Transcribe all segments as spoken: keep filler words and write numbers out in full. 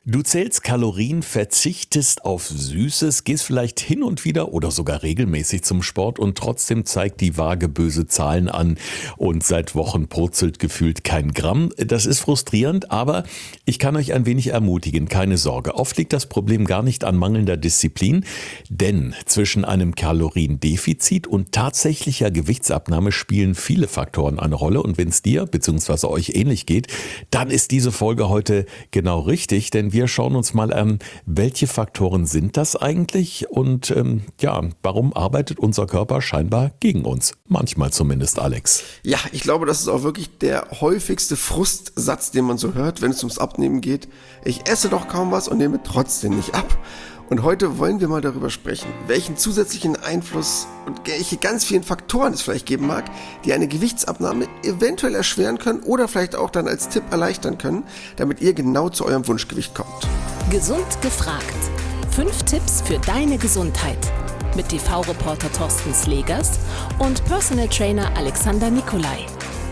Du zählst Kalorien, verzichtest auf Süßes, gehst vielleicht hin und wieder oder sogar regelmäßig zum Sport und trotzdem zeigt die Waage böse Zahlen an und seit Wochen purzelt gefühlt kein Gramm. Das ist frustrierend, aber ich kann euch ein wenig ermutigen, keine Sorge. Oft liegt das Problem gar nicht an mangelnder Disziplin, denn zwischen einem Kaloriendefizit und tatsächlicher Gewichtsabnahme spielen viele Faktoren eine Rolle und wenn es dir bzw. euch ähnlich geht, dann ist diese Folge heute genau richtig, denn wir schauen uns mal an, welche Faktoren sind das eigentlich und ähm, ja, warum arbeitet unser Körper scheinbar gegen uns? Manchmal zumindest, Alex. Ja, ich glaube, das ist auch wirklich der häufigste Frustsatz, den man so hört, wenn es ums Abnehmen geht. Ich esse doch kaum was und nehme trotzdem nicht ab. Und heute wollen wir mal darüber sprechen, welchen zusätzlichen Einfluss und welche ganz vielen Faktoren es vielleicht geben mag, die eine Gewichtsabnahme eventuell erschweren können oder vielleicht auch dann als Tipp erleichtern können, damit ihr genau zu eurem Wunschgewicht kommt. Gesund gefragt. Fünf Tipps für deine Gesundheit. Mit T V-Reporter Thorsten Slegers und Personal Trainer Alexander Nikolai.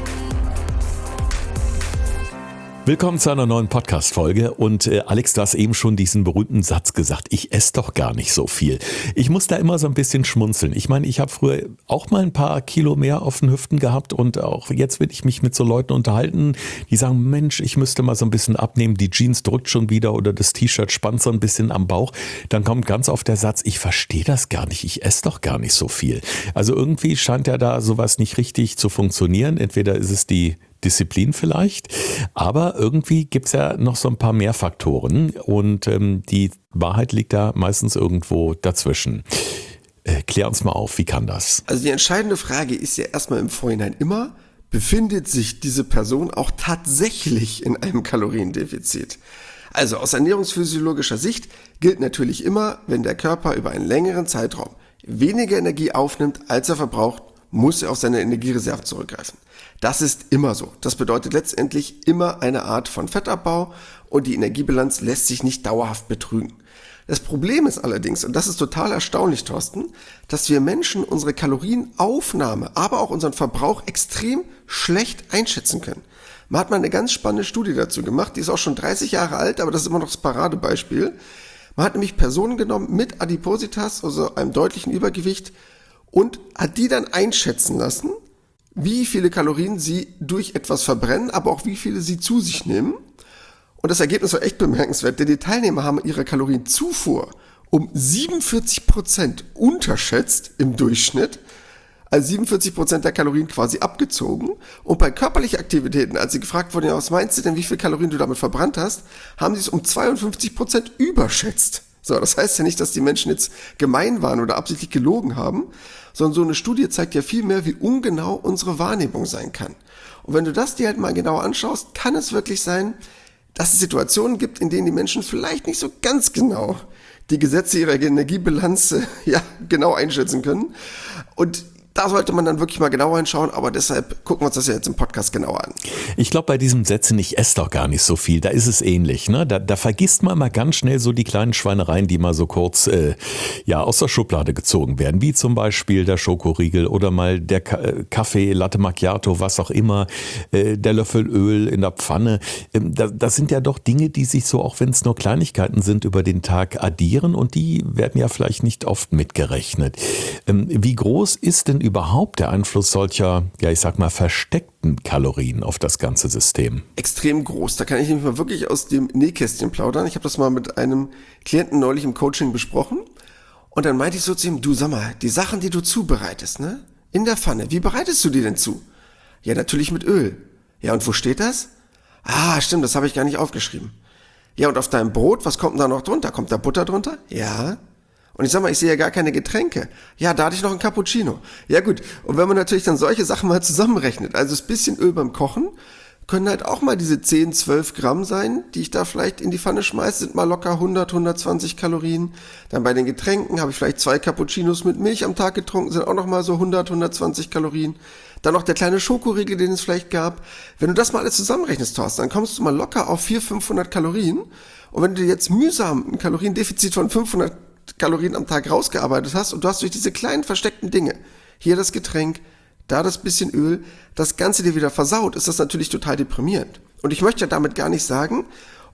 Willkommen zu einer neuen Podcast-Folge und äh, Alex, du hast eben schon diesen berühmten Satz gesagt, ich esse doch gar nicht so viel. Ich muss da immer so ein bisschen schmunzeln. Ich meine, ich habe früher auch mal ein paar Kilo mehr auf den Hüften gehabt und auch jetzt will ich mich mit so Leuten unterhalten, die sagen, Mensch, ich müsste mal so ein bisschen abnehmen, die Jeans drückt schon wieder oder das T-Shirt spannt so ein bisschen am Bauch. Dann kommt ganz oft der Satz, ich verstehe das gar nicht, ich esse doch gar nicht so viel. Also irgendwie scheint ja da sowas nicht richtig zu funktionieren. Entweder ist es die Disziplin vielleicht, aber irgendwie gibt's ja noch so ein paar mehr Faktoren und ähm, die Wahrheit liegt da meistens irgendwo dazwischen. Äh, klär uns mal auf, wie kann das? Also die entscheidende Frage ist ja erstmal im Vorhinein immer, befindet sich diese Person auch tatsächlich in einem Kaloriendefizit? Also aus ernährungsphysiologischer Sicht gilt natürlich immer, wenn der Körper über einen längeren Zeitraum weniger Energie aufnimmt, als er verbraucht, muss er auf seine Energiereserven zurückgreifen. Das ist immer so. Das bedeutet letztendlich immer eine Art von Fettabbau und die Energiebilanz lässt sich nicht dauerhaft betrügen. Das Problem ist allerdings, und das ist total erstaunlich, Thorsten, dass wir Menschen unsere Kalorienaufnahme, aber auch unseren Verbrauch extrem schlecht einschätzen können. Man hat mal eine ganz spannende Studie dazu gemacht, die ist auch schon dreißig Jahre alt, aber das ist immer noch das Paradebeispiel. Man hat nämlich Personen genommen mit Adipositas, also einem deutlichen Übergewicht, und hat die dann einschätzen lassen, wie viele Kalorien sie durch etwas verbrennen, aber auch wie viele sie zu sich nehmen. Und das Ergebnis war echt bemerkenswert, denn die Teilnehmer haben ihre Kalorienzufuhr um siebenundvierzig Prozent unterschätzt im Durchschnitt, also siebenundvierzig Prozent der Kalorien quasi abgezogen. Und bei körperlichen Aktivitäten, als sie gefragt wurden, ja, was meinst du denn, wie viele Kalorien du damit verbrannt hast, haben sie es um zweiundfünfzig Prozent überschätzt. So, das heißt ja nicht, dass die Menschen jetzt gemein waren oder absichtlich gelogen haben, sondern so eine Studie zeigt ja viel mehr, wie ungenau unsere Wahrnehmung sein kann. Und wenn du das dir halt mal genauer anschaust, kann es wirklich sein, dass es Situationen gibt, in denen die Menschen vielleicht nicht so ganz genau die Gesetze ihrer Energiebilanz äh, ja, genau einschätzen können. Und da sollte man dann wirklich mal genauer hinschauen, aber deshalb gucken wir uns das ja jetzt im Podcast genauer an. Ich glaube, bei diesem Sätzen, ich esse doch gar nicht so viel, da ist es ähnlich. Ne? Da, da vergisst man mal ganz schnell so die kleinen Schweinereien, die mal so kurz äh, ja, aus der Schublade gezogen werden, wie zum Beispiel der Schokoriegel oder mal der Ka- Kaffee, Latte Macchiato, was auch immer, äh, der Löffel Öl in der Pfanne. Ähm, da, das sind ja doch Dinge, die sich so, auch wenn es nur Kleinigkeiten sind, über den Tag addieren und die werden ja vielleicht nicht oft mitgerechnet. Ähm, wie groß ist denn überhaupt der Einfluss solcher, ja ich sag mal, versteckten Kalorien auf das ganze System? Extrem groß. Da kann ich nämlich mal wirklich aus dem Nähkästchen plaudern. Ich habe das mal mit einem Klienten neulich im Coaching besprochen und dann meinte ich so zu ihm, du sag mal, die Sachen, die du zubereitest, ne, in der Pfanne, wie bereitest du die denn zu? Ja, natürlich mit Öl. Ja, und wo steht das? Ah, stimmt, das habe ich gar nicht aufgeschrieben. Ja, und auf deinem Brot, was kommt denn da noch drunter? Kommt da Butter drunter? Ja. Und ich sag mal, ich sehe ja gar keine Getränke. Ja, da hatte ich noch ein Cappuccino. Ja gut, und wenn man natürlich dann solche Sachen mal zusammenrechnet, also das bisschen Öl beim Kochen, können halt auch mal diese zehn, zwölf Gramm sein, die ich da vielleicht in die Pfanne schmeiße, sind mal locker hundert, hundertzwanzig Kalorien. Dann bei den Getränken habe ich vielleicht zwei Cappuccinos mit Milch am Tag getrunken, sind auch noch mal so hundert, hundertzwanzig Kalorien. Dann noch der kleine Schokoriegel, den es vielleicht gab. Wenn du das mal alles zusammenrechnest, Thorsten, dann kommst du mal locker auf vierhundert, fünfhundert Kalorien. Und wenn du jetzt mühsam ein Kaloriendefizit von fünfhundert Kalorien am Tag rausgearbeitet hast und du hast durch diese kleinen versteckten Dinge, hier das Getränk, da das bisschen Öl, das Ganze dir wieder versaut, ist das natürlich total deprimierend. Und ich möchte ja damit gar nicht sagen,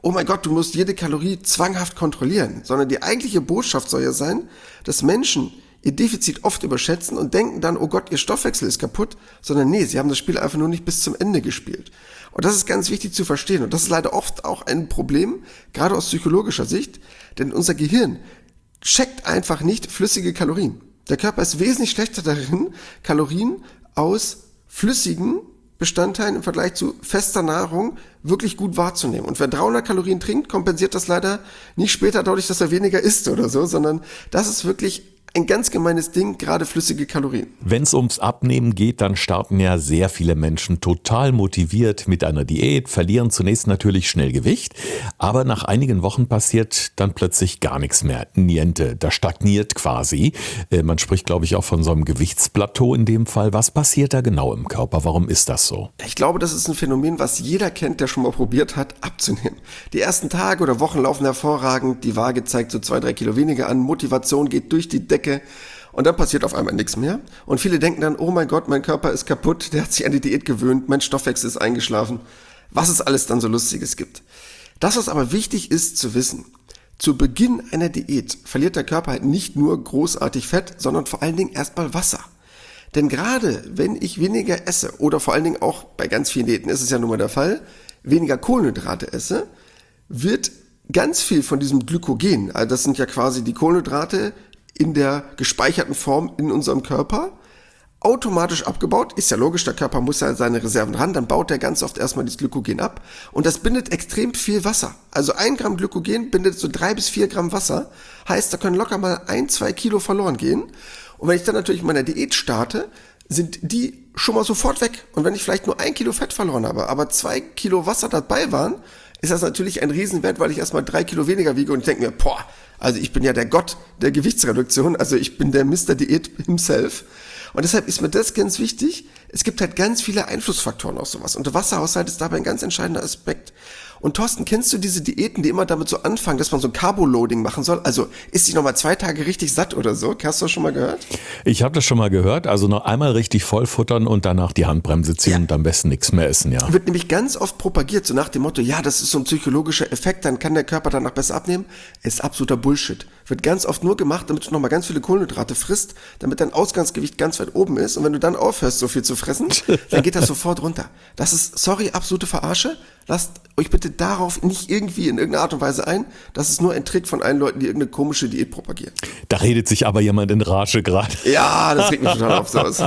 oh mein Gott, du musst jede Kalorie zwanghaft kontrollieren, sondern die eigentliche Botschaft soll ja sein, dass Menschen ihr Defizit oft überschätzen und denken dann, oh Gott, ihr Stoffwechsel ist kaputt, sondern nee, sie haben das Spiel einfach nur nicht bis zum Ende gespielt. Und das ist ganz wichtig zu verstehen und das ist leider oft auch ein Problem, gerade aus psychologischer Sicht, denn unser Gehirn checkt einfach nicht flüssige Kalorien. Der Körper ist wesentlich schlechter darin, Kalorien aus flüssigen Bestandteilen im Vergleich zu fester Nahrung wirklich gut wahrzunehmen. Und wer dreihundert Kalorien trinkt, kompensiert das leider nicht später dadurch, dass er weniger isst oder so, sondern das ist wirklich ein ganz gemeines Ding, gerade flüssige Kalorien. Wenn es ums Abnehmen geht, dann starten ja sehr viele Menschen total motiviert mit einer Diät, verlieren zunächst natürlich schnell Gewicht, aber nach einigen Wochen passiert dann plötzlich gar nichts mehr. Niente, das stagniert quasi. Äh, man spricht, glaube ich, auch von so einem Gewichtsplateau in dem Fall. Was passiert da genau im Körper? Warum ist das so? Ich glaube, das ist ein Phänomen, was jeder kennt, der schon mal probiert hat, abzunehmen. Die ersten Tage oder Wochen laufen hervorragend, die Waage zeigt so zwei, drei Kilo weniger an, Motivation geht durch die Decke. Und dann passiert auf einmal nichts mehr. Und viele denken dann, oh mein Gott, mein Körper ist kaputt, der hat sich an die Diät gewöhnt, mein Stoffwechsel ist eingeschlafen. Was es alles dann so Lustiges gibt. Das, was aber wichtig ist zu wissen, zu Beginn einer Diät verliert der Körper halt nicht nur großartig Fett, sondern vor allen Dingen erstmal Wasser. Denn gerade wenn ich weniger esse, oder vor allen Dingen auch bei ganz vielen Diäten ist es ja nun mal der Fall, weniger Kohlenhydrate esse, wird ganz viel von diesem Glykogen, also das sind ja quasi die Kohlenhydrate, in der gespeicherten Form in unserem Körper automatisch abgebaut. Ist ja logisch, der Körper muss ja seine Reserven ran, dann baut er ganz oft erstmal das Glykogen ab und das bindet extrem viel Wasser. Also ein Gramm Glykogen bindet so drei bis vier Gramm Wasser, heißt, da können locker mal ein, zwei Kilo verloren gehen. Und wenn ich dann natürlich in meiner Diät starte, sind die schon mal sofort weg. Und wenn ich vielleicht nur ein Kilo Fett verloren habe, aber zwei Kilo Wasser dabei waren, ist das natürlich ein Riesenwert, weil ich erstmal drei Kilo weniger wiege und ich denke mir, boah, also ich bin ja der Gott der Gewichtsreduktion, also ich bin der Mister Diät himself. Und deshalb ist mir das ganz wichtig. Es gibt halt ganz viele Einflussfaktoren auf sowas. Und der Wasserhaushalt ist dabei ein ganz entscheidender Aspekt. Und Thorsten, kennst du diese Diäten, die immer damit so anfangen, dass man so ein Carboloading machen soll? Also isst dich nochmal zwei Tage richtig satt oder so? Hast du das schon mal gehört? Ich habe das schon mal gehört. Also noch einmal richtig voll futtern und danach die Handbremse ziehen Ja. und am besten nichts mehr essen, ja. Wird nämlich ganz oft propagiert, so nach dem Motto, ja, das ist so ein psychologischer Effekt, dann kann der Körper danach besser abnehmen. Ist absoluter Bullshit. Wird ganz oft nur gemacht, damit du nochmal ganz viele Kohlenhydrate frisst, damit dein Ausgangsgewicht ganz weit oben ist. Und wenn du dann aufhörst, so viel zu fressen, dann geht das sofort runter. Das ist, sorry, absolute Verarsche. Lasst euch bitte darauf nicht irgendwie in irgendeiner Art und Weise ein. Das ist nur ein Trick von allen Leuten, die irgendeine komische Diät propagieren. Da redet sich aber jemand in Rage gerade. Ja, das regt mich total auf sowas.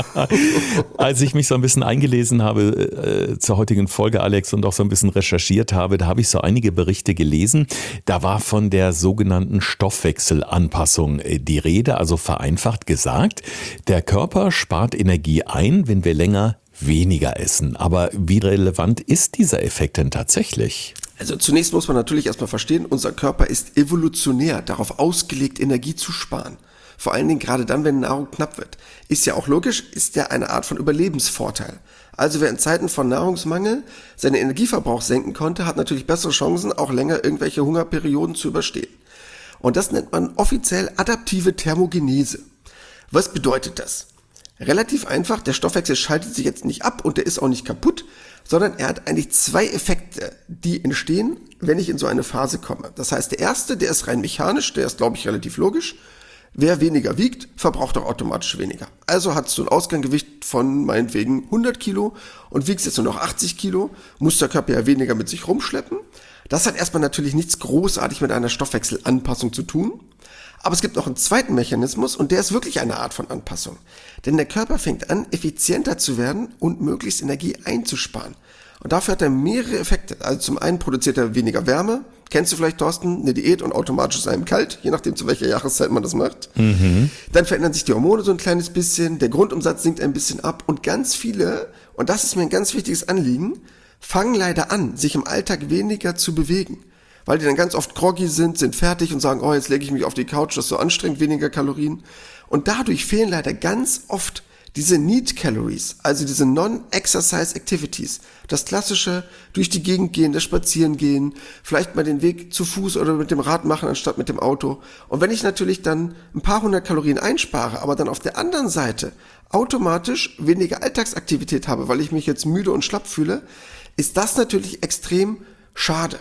Als ich mich so ein bisschen eingelesen habe äh, zur heutigen Folge, Alex, und auch so ein bisschen recherchiert habe, da habe ich so einige Berichte gelesen. Da war von der sogenannten Stoffwechselanpassung äh, die Rede, also vereinfacht gesagt. Der Körper spart Energie ein, wenn wir länger weniger essen. Aber wie relevant ist dieser Effekt denn tatsächlich? Also zunächst muss man natürlich erstmal verstehen, unser Körper ist evolutionär darauf ausgelegt, Energie zu sparen. Vor allen Dingen gerade dann, wenn Nahrung knapp wird. Ist ja auch logisch, ist ja eine Art von Überlebensvorteil. Also wer in Zeiten von Nahrungsmangel seinen Energieverbrauch senken konnte, hat natürlich bessere Chancen, auch länger irgendwelche Hungerperioden zu überstehen. Und das nennt man offiziell adaptive Thermogenese. Was bedeutet das? Relativ einfach, der Stoffwechsel schaltet sich jetzt nicht ab und der ist auch nicht kaputt, sondern er hat eigentlich zwei Effekte, die entstehen, wenn ich in so eine Phase komme. Das heißt, der erste, der ist rein mechanisch, der ist, glaube ich, relativ logisch. Wer weniger wiegt, verbraucht auch automatisch weniger. Also hast du ein Ausgangsgewicht von meinetwegen hundert Kilo und wiegst jetzt nur noch achtzig Kilo, muss der Körper ja weniger mit sich rumschleppen. Das hat erstmal natürlich nichts großartig mit einer Stoffwechselanpassung zu tun. Aber es gibt noch einen zweiten Mechanismus und der ist wirklich eine Art von Anpassung. Denn der Körper fängt an, effizienter zu werden und möglichst Energie einzusparen. Und dafür hat er mehrere Effekte. Also zum einen produziert er weniger Wärme. Kennst du vielleicht, Thorsten, eine Diät und automatisch ist einem kalt, je nachdem zu welcher Jahreszeit man das macht. Mhm. Dann verändern sich die Hormone so ein kleines bisschen, der Grundumsatz sinkt ein bisschen ab und ganz viele, und das ist mir ein ganz wichtiges Anliegen, fangen leider an, sich im Alltag weniger zu bewegen. Weil die dann ganz oft groggy sind, sind fertig und sagen, oh, jetzt lege ich mich auf die Couch, das ist so anstrengend, weniger Kalorien. Und dadurch fehlen leider ganz oft diese Need Calories, also diese Non-Exercise Activities. Das klassische durch die Gegend gehen, das Spazierengehen, vielleicht mal den Weg zu Fuß oder mit dem Rad machen anstatt mit dem Auto. Und wenn ich natürlich dann ein paar hundert Kalorien einspare, aber dann auf der anderen Seite automatisch weniger Alltagsaktivität habe, weil ich mich jetzt müde und schlapp fühle, ist das natürlich extrem schade.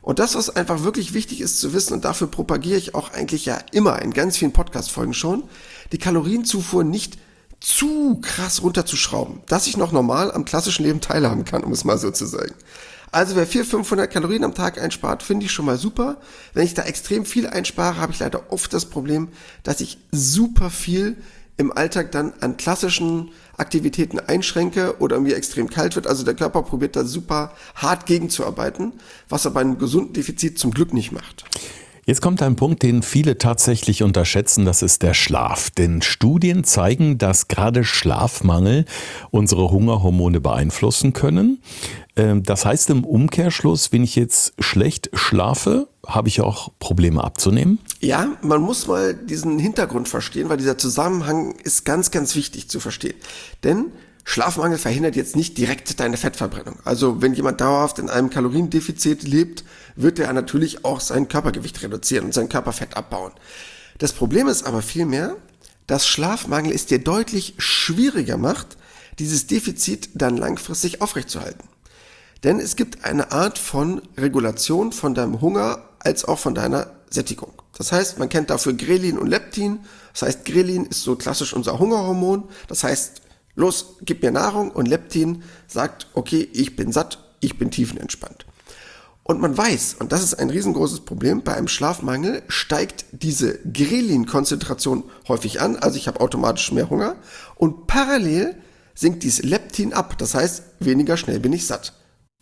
Und das, was einfach wirklich wichtig ist zu wissen, und dafür propagiere ich auch eigentlich ja immer in ganz vielen Podcast-Folgen schon, die Kalorienzufuhr nicht zu krass runterzuschrauben, dass ich noch normal am klassischen Leben teilhaben kann, um es mal so zu sagen. Also wer vierhundert, fünfhundert Kalorien am Tag einspart, finde ich schon mal super. Wenn ich da extrem viel einspare, habe ich leider oft das Problem, dass ich super viel im Alltag dann an klassischen Aktivitäten einschränke oder mir extrem kalt wird. Also der Körper probiert da super hart gegenzuarbeiten, was er bei einem gesunden Defizit zum Glück nicht macht. Jetzt kommt ein Punkt, den viele tatsächlich unterschätzen, das ist der Schlaf. Denn Studien zeigen, dass gerade Schlafmangel unsere Hungerhormone beeinflussen können. Das heißt im Umkehrschluss, wenn ich jetzt schlecht schlafe, habe ich auch Probleme abzunehmen? Ja, man muss mal diesen Hintergrund verstehen, weil dieser Zusammenhang ist ganz, ganz wichtig zu verstehen. Denn Schlafmangel verhindert jetzt nicht direkt deine Fettverbrennung. Also wenn jemand dauerhaft in einem Kaloriendefizit lebt, wird er natürlich auch sein Körpergewicht reduzieren und sein Körperfett abbauen. Das Problem ist aber vielmehr, dass Schlafmangel es dir deutlich schwieriger macht, dieses Defizit dann langfristig aufrechtzuerhalten. Denn es gibt eine Art von Regulation von deinem Hunger als auch von deiner Sättigung. Das heißt, man kennt dafür Grelin und Leptin. Das heißt, Grelin ist so klassisch unser Hungerhormon. Das heißt, los, gib mir Nahrung, und Leptin sagt, okay, ich bin satt, ich bin tiefenentspannt. Und man weiß, und das ist ein riesengroßes Problem, bei einem Schlafmangel steigt diese Grelin-Konzentration häufig an, also ich habe automatisch mehr Hunger, und parallel sinkt dieses Leptin ab, das heißt, weniger schnell bin ich satt.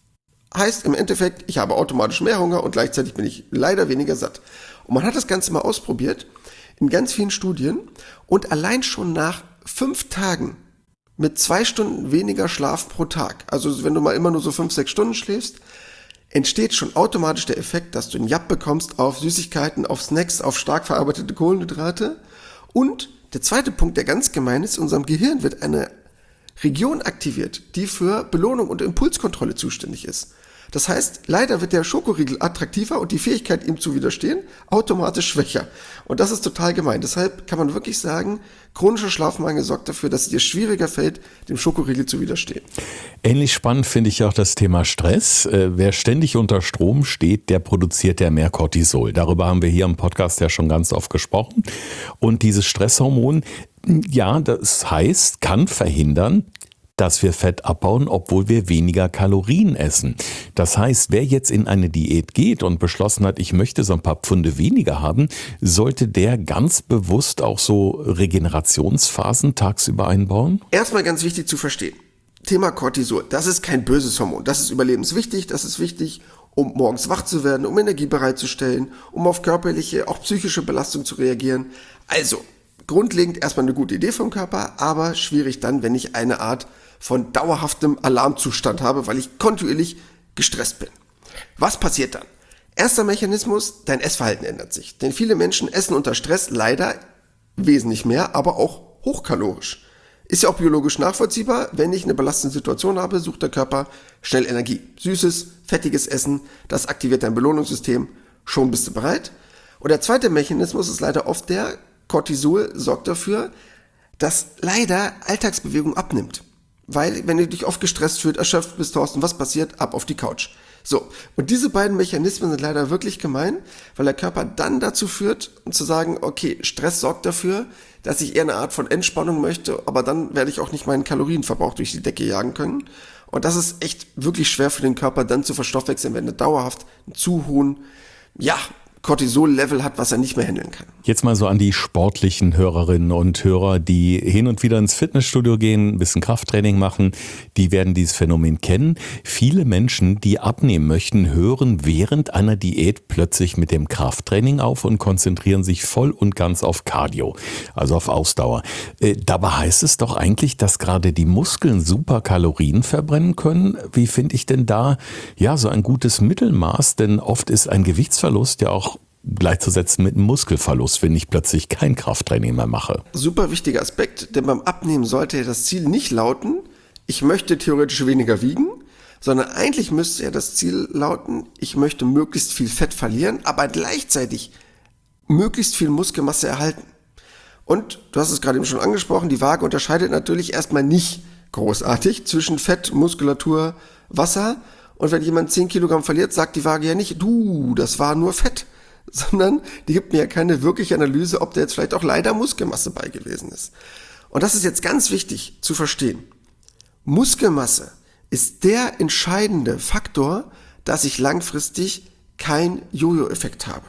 Heißt im Endeffekt, ich habe automatisch mehr Hunger und gleichzeitig bin ich leider weniger satt. Und man hat das Ganze mal ausprobiert, in ganz vielen Studien, und allein schon nach fünf Tagen mit zwei Stunden weniger Schlaf pro Tag, also wenn du mal immer nur so fünf, sechs Stunden schläfst, entsteht schon automatisch der Effekt, dass du einen Japp bekommst auf Süßigkeiten, auf Snacks, auf stark verarbeitete Kohlenhydrate. Und der zweite Punkt, der ganz gemein ist, in unserem Gehirn wird eine Region aktiviert, die für Belohnung und Impulskontrolle zuständig ist. Das heißt, leider wird der Schokoriegel attraktiver und die Fähigkeit, ihm zu widerstehen, automatisch schwächer. Und das ist total gemein. Deshalb kann man wirklich sagen, chronischer Schlafmangel sorgt dafür, dass es dir schwieriger fällt, dem Schokoriegel zu widerstehen. Ähnlich spannend finde ich auch das Thema Stress. Äh, wer ständig unter Strom steht, der produziert ja mehr Cortisol. Darüber haben wir hier im Podcast ja schon ganz oft gesprochen. Und dieses Stresshormon, ja, das heißt, kann verhindern, dass wir Fett abbauen, obwohl wir weniger Kalorien essen. Das heißt, wer jetzt in eine Diät geht und beschlossen hat, ich möchte so ein paar Pfunde weniger haben, sollte der ganz bewusst auch so Regenerationsphasen tagsüber einbauen? Erstmal ganz wichtig zu verstehen. Thema Cortisol, das ist kein böses Hormon. Das ist überlebenswichtig, das ist wichtig, um morgens wach zu werden, um Energie bereitzustellen, um auf körperliche, auch psychische Belastung zu reagieren. Also, grundlegend erstmal eine gute Idee vom Körper, aber schwierig dann, wenn ich eine Art von dauerhaftem Alarmzustand habe, weil ich kontinuierlich gestresst bin. Was passiert dann? Erster Mechanismus, dein Essverhalten ändert sich. Denn viele Menschen essen unter Stress leider wesentlich mehr, aber auch hochkalorisch. Ist ja auch biologisch nachvollziehbar. Wenn ich eine belastende Situation habe, sucht der Körper schnell Energie. Süßes, fettiges Essen, das aktiviert dein Belohnungssystem. Schon bist du bereit. Und der zweite Mechanismus ist leider oft der, Cortisol sorgt dafür, dass leider Alltagsbewegung abnimmt. Weil, wenn du dich oft gestresst fühlst, erschöpft bist, Thorsten, was passiert? Ab auf die Couch. So, und diese beiden Mechanismen sind leider wirklich gemein, weil der Körper dann dazu führt, um zu sagen, okay, Stress sorgt dafür, dass ich eher eine Art von Entspannung möchte, aber dann werde ich auch nicht meinen Kalorienverbrauch durch die Decke jagen können. Und das ist echt wirklich schwer für den Körper dann zu verstoffwechseln, wenn er dauerhaft einen zu hohen, ja, Cortisol-Level hat, was er nicht mehr handeln kann. Jetzt mal so an die sportlichen Hörerinnen und Hörer, die hin und wieder ins Fitnessstudio gehen, ein bisschen Krafttraining machen, die werden dieses Phänomen kennen. Viele Menschen, die abnehmen möchten, hören während einer Diät plötzlich mit dem Krafttraining auf und konzentrieren sich voll und ganz auf Cardio, also auf Ausdauer. Äh, dabei heißt es doch eigentlich, dass gerade die Muskeln super Kalorien verbrennen können. Wie finde ich denn da ja so ein gutes Mittelmaß? Denn oft ist ein Gewichtsverlust ja auch gleichzusetzen mit einem Muskelverlust, wenn ich plötzlich kein Krafttraining mehr mache. Super wichtiger Aspekt, denn beim Abnehmen sollte ja das Ziel nicht lauten, ich möchte theoretisch weniger wiegen, sondern eigentlich müsste ja das Ziel lauten, ich möchte möglichst viel Fett verlieren, aber gleichzeitig möglichst viel Muskelmasse erhalten. Und du hast es gerade eben schon angesprochen, die Waage unterscheidet natürlich erstmal nicht großartig zwischen Fett, Muskulatur, Wasser. Und wenn jemand zehn Kilogramm verliert, sagt die Waage ja nicht, du, das war nur Fett, sondern die gibt mir ja keine wirkliche Analyse, ob da jetzt vielleicht auch leider Muskelmasse bei gewesen ist. Und das ist jetzt ganz wichtig zu verstehen. Muskelmasse ist der entscheidende Faktor, dass ich langfristig keinen Jojo-Effekt habe.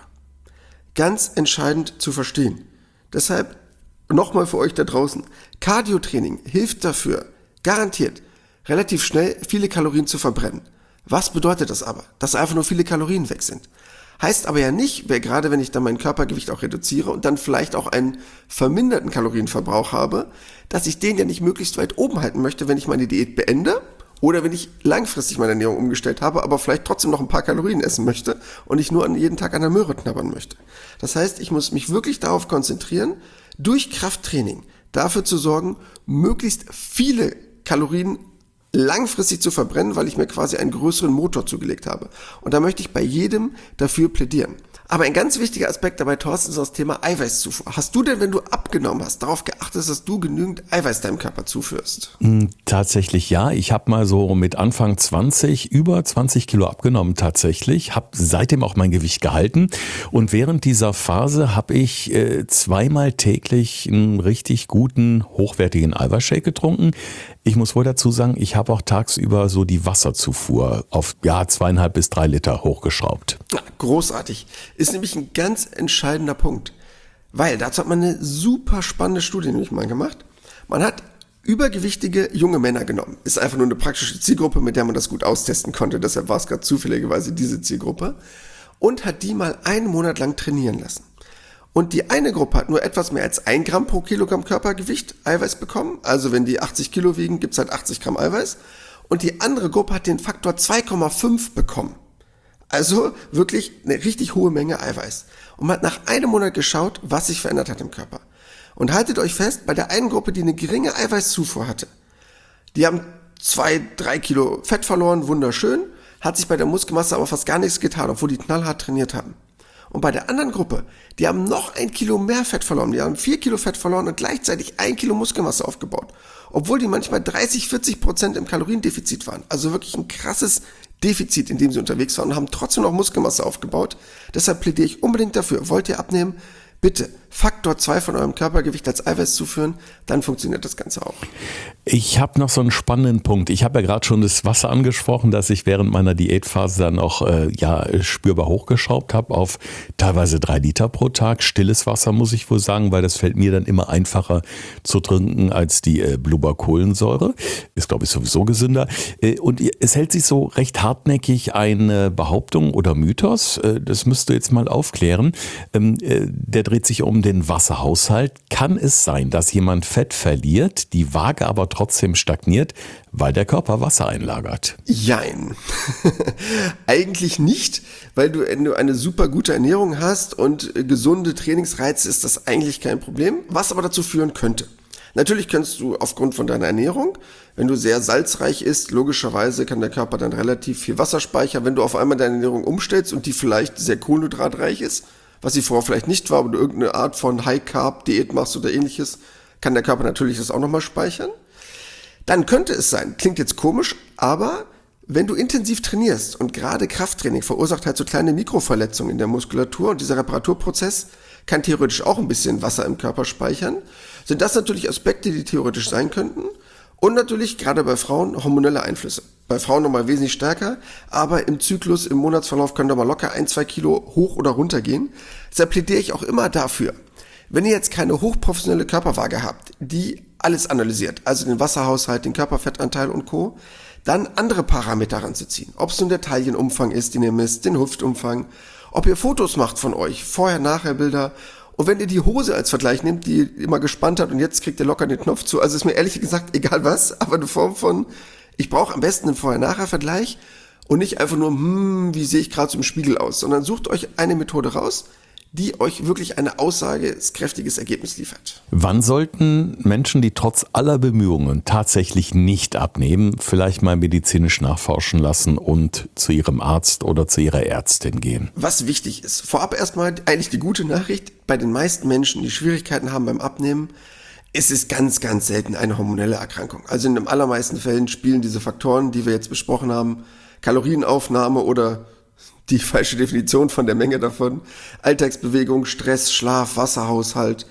Ganz entscheidend zu verstehen. Deshalb nochmal für euch da draußen. Cardio-Training hilft dafür, garantiert, relativ schnell viele Kalorien zu verbrennen. Was bedeutet das aber? Dass einfach nur viele Kalorien weg sind. Heißt aber ja nicht, wer gerade wenn ich dann mein Körpergewicht auch reduziere und dann vielleicht auch einen verminderten Kalorienverbrauch habe, dass ich den ja nicht möglichst weit oben halten möchte, wenn ich meine Diät beende oder wenn ich langfristig meine Ernährung umgestellt habe, aber vielleicht trotzdem noch ein paar Kalorien essen möchte und ich nur an jeden Tag an der Möhre knabbern möchte. Das heißt, ich muss mich wirklich darauf konzentrieren, durch Krafttraining dafür zu sorgen, möglichst viele Kalorien langfristig zu verbrennen, weil ich mir quasi einen größeren Motor zugelegt habe. Und da möchte ich bei jedem dafür plädieren. Aber ein ganz wichtiger Aspekt dabei, Thorsten, ist das Thema Eiweißzufuhr. Hast du denn, wenn du abgenommen hast, darauf geachtet, dass du genügend Eiweiß deinem Körper zuführst? Tatsächlich ja. Ich habe mal so mit Anfang zwanzig über zwanzig Kilo abgenommen tatsächlich, habe seitdem auch mein Gewicht gehalten und während dieser Phase habe ich äh, zweimal täglich einen richtig guten, hochwertigen Eiweißshake getrunken. Ich muss wohl dazu sagen, ich habe auch tagsüber so die Wasserzufuhr auf ja zweieinhalb bis drei Liter hochgeschraubt. Ja, großartig. Ist nämlich ein ganz entscheidender Punkt. Weil dazu hat man eine super spannende Studie nämlich mal gemacht. Man hat übergewichtige junge Männer genommen. Ist einfach nur eine praktische Zielgruppe, mit der man das gut austesten konnte. Deshalb war es gerade zufälligerweise diese Zielgruppe. Und hat die mal einen Monat lang trainieren lassen. Und die eine Gruppe hat nur etwas mehr als ein Gramm pro Kilogramm Körpergewicht Eiweiß bekommen. Also wenn die achtzig Kilo wiegen, gibt's halt achtzig Gramm Eiweiß. Und die andere Gruppe hat den Faktor zwei Komma fünf bekommen. Also wirklich eine richtig hohe Menge Eiweiß. Und man hat nach einem Monat geschaut, was sich verändert hat im Körper. Und haltet euch fest, bei der einen Gruppe, die eine geringe Eiweißzufuhr hatte, die haben zwei, drei Kilo Fett verloren, wunderschön, hat sich bei der Muskelmasse aber fast gar nichts getan, obwohl die knallhart trainiert haben. Und bei der anderen Gruppe, die haben noch ein Kilo mehr Fett verloren, die haben vier Kilo Fett verloren und gleichzeitig ein Kilo Muskelmasse aufgebaut. Obwohl die manchmal dreißig, vierzig Prozent im Kaloriendefizit waren. Also wirklich ein krasses Defizit, in dem sie unterwegs waren und haben trotzdem noch Muskelmasse aufgebaut. Deshalb plädiere ich unbedingt dafür. Wollt ihr abnehmen? Bitte Faktor zwei von eurem Körpergewicht als Eiweiß zuführen, dann funktioniert das Ganze auch. Ich habe noch so einen spannenden Punkt. Ich habe ja gerade schon das Wasser angesprochen, dass ich während meiner Diätphase dann auch äh, ja spürbar hochgeschraubt habe auf teilweise drei Liter pro Tag. Stilles Wasser muss ich wohl sagen, weil das fällt mir dann immer einfacher zu trinken als die äh, Blubberkohlensäure. Ist glaube ich sowieso gesünder. Äh, und es hält sich so recht hartnäckig eine Behauptung oder Mythos. Äh, das müsst ihr jetzt mal aufklären. Ähm, äh, der dreht sich um den Wasserhaushalt. Kann es sein, dass jemand Fett verliert, die Waage aber trotzdem stagniert, weil der Körper Wasser einlagert? Jein. Eigentlich nicht, weil du, wenn du eine super gute Ernährung hast und gesunde Trainingsreize, ist das eigentlich kein Problem, was aber dazu führen könnte. Natürlich kannst du aufgrund von deiner Ernährung, wenn du sehr salzreich isst, logischerweise kann der Körper dann relativ viel Wasser speichern. Wenn du auf einmal deine Ernährung umstellst und die vielleicht sehr kohlenhydratreich ist, was sie vorher vielleicht nicht war, aber du irgendeine Art von High-Carb-Diät machst oder ähnliches, kann der Körper natürlich das auch nochmal speichern. Dann könnte es sein, klingt jetzt komisch, aber wenn du intensiv trainierst und gerade Krafttraining verursacht halt so kleine Mikroverletzungen in der Muskulatur und dieser Reparaturprozess kann theoretisch auch ein bisschen Wasser im Körper speichern, sind das natürlich Aspekte, die theoretisch sein könnten. Und natürlich, gerade bei Frauen, hormonelle Einflüsse. Bei Frauen nochmal wesentlich stärker, aber im Zyklus, im Monatsverlauf können da mal locker ein, zwei Kilo hoch oder runter gehen. Deshalb plädiere ich auch immer dafür, wenn ihr jetzt keine hochprofessionelle Körperwaage habt, die alles analysiert, also den Wasserhaushalt, den Körperfettanteil und Co., dann andere Parameter ranzuziehen. Ob es nun der Taillenumfang ist, den ihr misst, den Hüftumfang, ob ihr Fotos macht von euch, Vorher-Nachher-Bilder. Und wenn ihr die Hose als Vergleich nehmt, die immer gespannt hat und jetzt kriegt ihr locker den Knopf zu, also ist mir ehrlich gesagt egal was, aber eine Form von, ich brauche am besten einen Vorher-Nachher-Vergleich und nicht einfach nur, hm, wie sehe ich gerade so im Spiegel aus, sondern sucht euch eine Methode raus, die euch wirklich eine aussagekräftiges Ergebnis liefert. Wann sollten Menschen, die trotz aller Bemühungen tatsächlich nicht abnehmen, vielleicht mal medizinisch nachforschen lassen und zu ihrem Arzt oder zu ihrer Ärztin gehen? Was wichtig ist, vorab erstmal eigentlich die gute Nachricht, bei den meisten Menschen, die Schwierigkeiten haben beim Abnehmen, ist es ganz, ganz selten eine hormonelle Erkrankung. Also in den allermeisten Fällen spielen diese Faktoren, die wir jetzt besprochen haben, Kalorienaufnahme oder die falsche Definition von der Menge davon, Alltagsbewegung, Stress, Schlaf, Wasserhaushalt,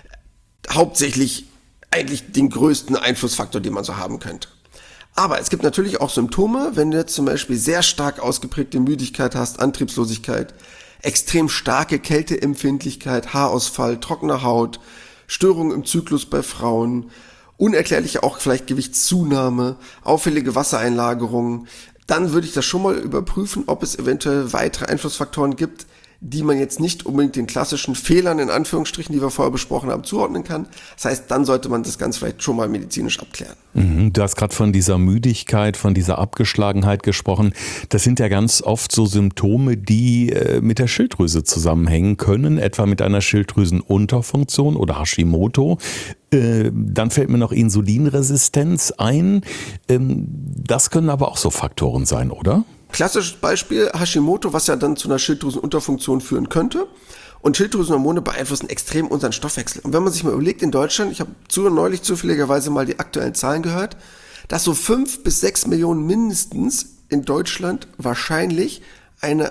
hauptsächlich eigentlich den größten Einflussfaktor, den man so haben könnte. Aber es gibt natürlich auch Symptome, wenn du jetzt zum Beispiel sehr stark ausgeprägte Müdigkeit hast, Antriebslosigkeit, extrem starke Kälteempfindlichkeit, Haarausfall, trockene Haut, Störungen im Zyklus bei Frauen, unerklärliche auch vielleicht Gewichtszunahme, auffällige Wassereinlagerungen, dann würde ich das schon mal überprüfen, ob es eventuell weitere Einflussfaktoren gibt, die man jetzt nicht unbedingt den klassischen Fehlern in Anführungsstrichen, die wir vorher besprochen haben, zuordnen kann. Das heißt, dann sollte man das Ganze vielleicht schon mal medizinisch abklären. Mhm, du hast gerade von dieser Müdigkeit, von dieser Abgeschlagenheit gesprochen. Das sind ja ganz oft so Symptome, die äh, mit der Schilddrüse zusammenhängen können, etwa mit einer Schilddrüsenunterfunktion oder Hashimoto. Äh, dann fällt mir noch Insulinresistenz ein. Ähm, das können aber auch so Faktoren sein, oder? Klassisches Beispiel Hashimoto, was ja dann zu einer Schilddrüsenunterfunktion führen könnte. Und Schilddrüsenhormone beeinflussen extrem unseren Stoffwechsel. Und wenn man sich mal überlegt, in Deutschland, ich habe zu neulich zufälligerweise mal die aktuellen Zahlen gehört, dass so fünf bis sechs Millionen mindestens in Deutschland wahrscheinlich eine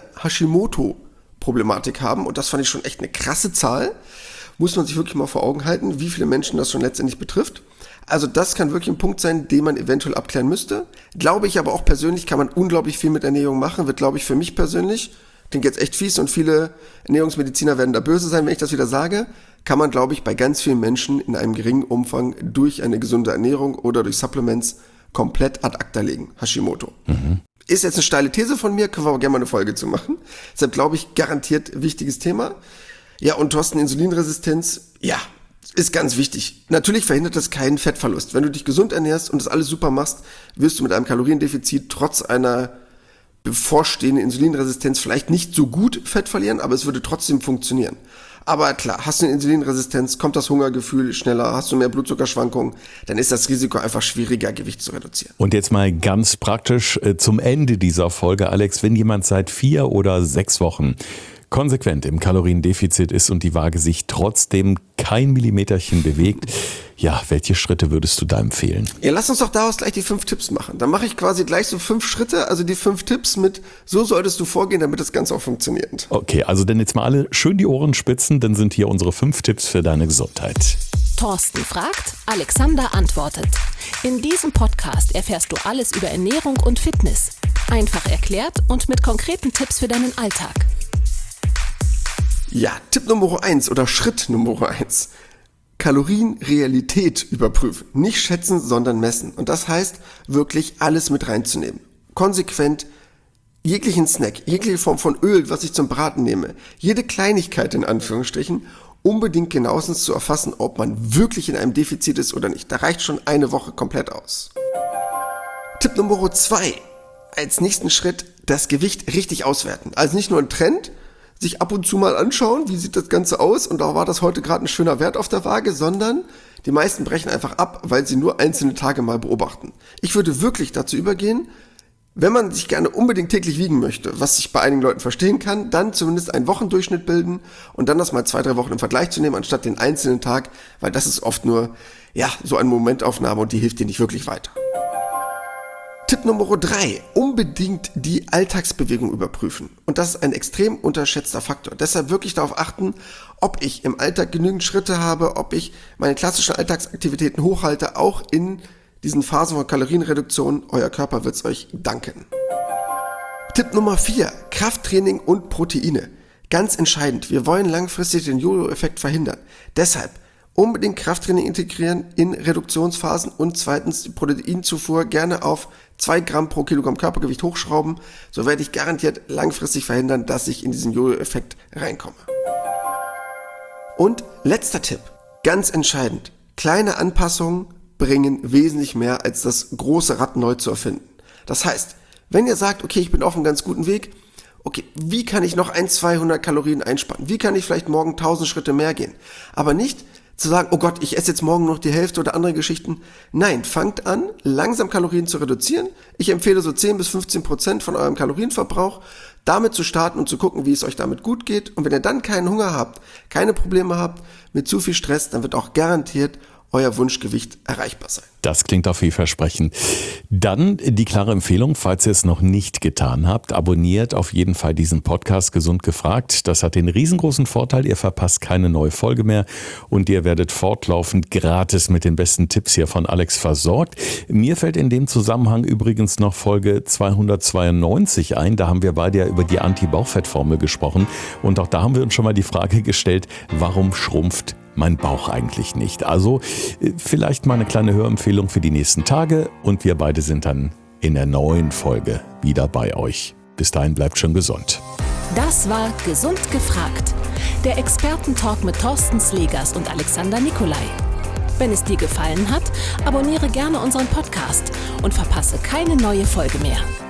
Hashimoto-Problematik haben. Und das fand ich schon echt eine krasse Zahl. Muss man sich wirklich mal vor Augen halten, wie viele Menschen das schon letztendlich betrifft. Also das kann wirklich ein Punkt sein, den man eventuell abklären müsste. Glaube ich aber auch persönlich, kann man unglaublich viel mit Ernährung machen, wird, glaube ich, für mich persönlich, klingt jetzt echt fies und viele Ernährungsmediziner werden da böse sein, wenn ich das wieder sage, kann man, glaube ich, bei ganz vielen Menschen in einem geringen Umfang durch eine gesunde Ernährung oder durch Supplements komplett ad acta legen. Hashimoto. Mhm. Ist jetzt eine steile These von mir, können wir aber gerne mal eine Folge zu machen. Deshalb glaube ich, garantiert wichtiges Thema. Ja, und Thorsten, Insulinresistenz, ja, ist ganz wichtig. Natürlich verhindert das keinen Fettverlust. Wenn du dich gesund ernährst und das alles super machst, wirst du mit einem Kaloriendefizit trotz einer bevorstehenden Insulinresistenz vielleicht nicht so gut Fett verlieren, aber es würde trotzdem funktionieren. Aber klar, hast du eine Insulinresistenz, kommt das Hungergefühl schneller, hast du mehr Blutzuckerschwankungen, dann ist das Risiko einfach schwieriger, Gewicht zu reduzieren. Und jetzt mal ganz praktisch äh, zum Ende dieser Folge, Alex, wenn jemand seit vier oder sechs Wochen konsequent im Kaloriendefizit ist und die Waage sich trotzdem kein Millimeterchen bewegt, ja, welche Schritte würdest du da empfehlen? Ja, lass uns doch daraus gleich die fünf Tipps machen. Dann mache ich quasi gleich so fünf Schritte, also die fünf Tipps mit, so solltest du vorgehen, damit das Ganze auch funktioniert. Okay, also dann jetzt mal alle schön die Ohren spitzen, dann sind hier unsere fünf Tipps für deine Gesundheit. Thorsten fragt, Alexander antwortet. In diesem Podcast erfährst du alles über Ernährung und Fitness. Einfach erklärt und mit konkreten Tipps für deinen Alltag. Ja, Tipp Nummer eins oder Schritt Nummer eins. Kalorienrealität überprüfen. Nicht schätzen, sondern messen. Und das heißt, wirklich alles mit reinzunehmen. Konsequent jeglichen Snack, jegliche Form von Öl, was ich zum Braten nehme, jede Kleinigkeit in Anführungsstrichen, unbedingt genauestens zu erfassen, ob man wirklich in einem Defizit ist oder nicht. Da reicht schon eine Woche komplett aus. Tipp Nummer zwei. Als nächsten Schritt das Gewicht richtig auswerten. Also nicht nur ein Trend, sich ab und zu mal anschauen, wie sieht das Ganze aus und da war das heute gerade ein schöner Wert auf der Waage, sondern die meisten brechen einfach ab, weil sie nur einzelne Tage mal beobachten. Ich würde wirklich dazu übergehen, wenn man sich gerne unbedingt täglich wiegen möchte, was ich bei einigen Leuten verstehen kann, dann zumindest einen Wochendurchschnitt bilden und dann das mal zwei, drei Wochen im Vergleich zu nehmen, anstatt den einzelnen Tag, weil das ist oft nur, ja, so eine Momentaufnahme und die hilft dir nicht wirklich weiter. Tipp Nummer drei, unbedingt die Alltagsbewegung überprüfen. Und das ist ein extrem unterschätzter Faktor. Deshalb wirklich darauf achten, ob ich im Alltag genügend Schritte habe, ob ich meine klassischen Alltagsaktivitäten hochhalte, auch in diesen Phasen von Kalorienreduktion. Euer Körper wird es euch danken. Tipp Nummer vier, Krafttraining und Proteine. Ganz entscheidend, wir wollen langfristig den Jojo-Effekt verhindern. Deshalb unbedingt Krafttraining integrieren in Reduktionsphasen und zweitens die Proteinzufuhr gerne auf zwei Gramm pro Kilogramm Körpergewicht hochschrauben. So werde ich garantiert langfristig verhindern, dass ich in diesen Jojo-Effekt reinkomme. Und letzter Tipp, ganz entscheidend, kleine Anpassungen bringen wesentlich mehr als das große Rad neu zu erfinden. Das heißt, wenn ihr sagt, okay, ich bin auf einem ganz guten Weg, okay, wie kann ich noch ein, zweihundert Kalorien einsparen? Wie kann ich vielleicht morgen tausend Schritte mehr gehen? Aber nicht zu sagen, oh Gott, ich esse jetzt morgen noch die Hälfte oder andere Geschichten. Nein, fangt an, langsam Kalorien zu reduzieren. Ich empfehle so zehn bis fünfzehn Prozent von eurem Kalorienverbrauch, damit zu starten und zu gucken, wie es euch damit gut geht. Und wenn ihr dann keinen Hunger habt, keine Probleme habt mit zu viel Stress, dann wird auch garantiert euer Wunschgewicht erreichbar sein. Das klingt auch vielversprechend. Dann die klare Empfehlung, falls ihr es noch nicht getan habt, abonniert auf jeden Fall diesen Podcast Gesund gefragt. Das hat den riesengroßen Vorteil, ihr verpasst keine neue Folge mehr und ihr werdet fortlaufend gratis mit den besten Tipps hier von Alex versorgt. Mir fällt in dem Zusammenhang übrigens noch Folge zweihundertzweiundneunzig ein. Da haben wir beide ja über die Anti-Bauchfett-Formel gesprochen und auch da haben wir uns schon mal die Frage gestellt, warum schrumpft mein Bauch eigentlich nicht? Also vielleicht mal eine kleine Hörempfehlung für die nächsten Tage und wir beide sind dann in der neuen Folge wieder bei euch. Bis dahin bleibt schön gesund. Das war Gesund gefragt, der Expertentalk mit Thorsten Slegers und Alexander Nikolai. Wenn es dir gefallen hat, abonniere gerne unseren Podcast und verpasse keine neue Folge mehr.